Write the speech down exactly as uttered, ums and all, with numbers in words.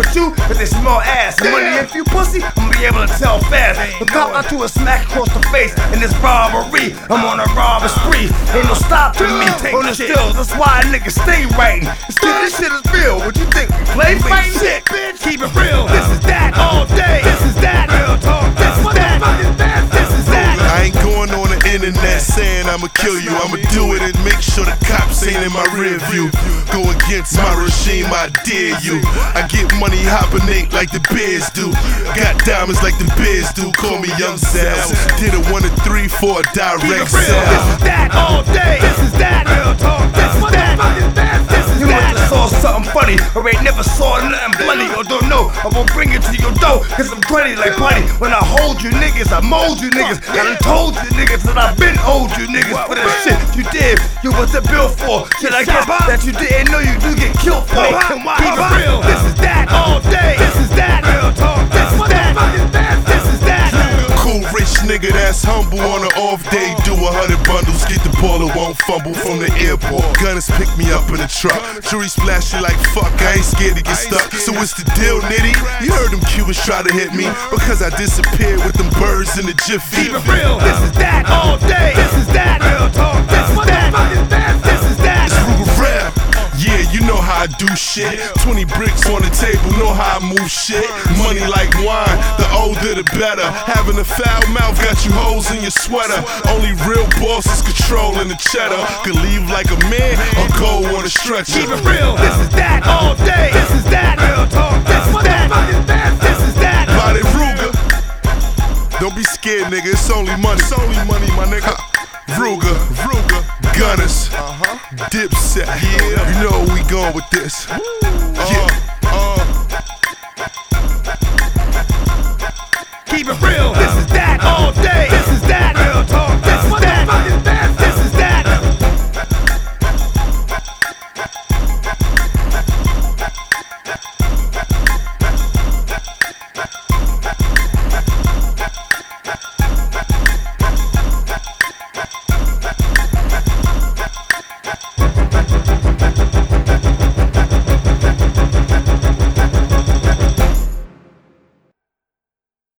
with you, cause they smell ass. And money if you pussy, I'm gonna be able to tell fast. The cop I threw a smack across the face in this robbery. I'm on a robber spree, ain't no stopping me. On the stills, that's why niggas stay writing. Instead, this shit is real. What you think? Play fighting shit, bitch. Keep it real. This is that all day. This is that real talk. This is that. This is that. I ain't going on the internet saying I'ma kill you. I'ma do it and make sure the cops ain't in my rear view. Go against my regime, I dare you. I get money, hibernate like the bears do. Got diamonds like the bears do. Call me Young Sal. Did a one and three for a direct sale. This is that all day. This is that real talk. This is that. This is you must have saw something funny, or ain't never saw nothing bloody, or don't know. I won't bring it to your door, cause I'm cruddy like putty. When I hold you niggas, I mold you niggas. I done told you niggas that I've been owed you niggas for the shit you did. You was a bill for. Shit I guess that you didn't know you do get killed for. Keep it real. This is that all day. This is that real talk. This is that. This is that. Cool rich nigga that's humble on an off day. Do a hundred bundles, get the ball and won't fumble from the airport. Gunners pick me up in a truck. Jury splash you like fuck, I ain't scared to get stuck. So what's the deal, nitty? You heard them Cubans try to hit me because I disappeared with them birds in the jiffy. Keep it real. This is that all day. This is that real talk. This is that. This is that. It's Ruger Rap. Yeah, you know how I do shit. Twenty bricks on the table, know how I move shit. Money like wine, the older the better. Having a foul mouth got you holes in your sweater. Only real bosses controlling the cheddar. Could leave like a man or go on a stretcher. Keep it real. This is that all day. This is that real talk. This is that. This is that. Body Ruger. Don't be scared, nigga. It's only money. It's only money, my nigga. Ruger, Ruger, Gunners, uh-huh. Dipset. Yeah, you know where we going with this. Yeah. Uh, Keep it real. This is that all day.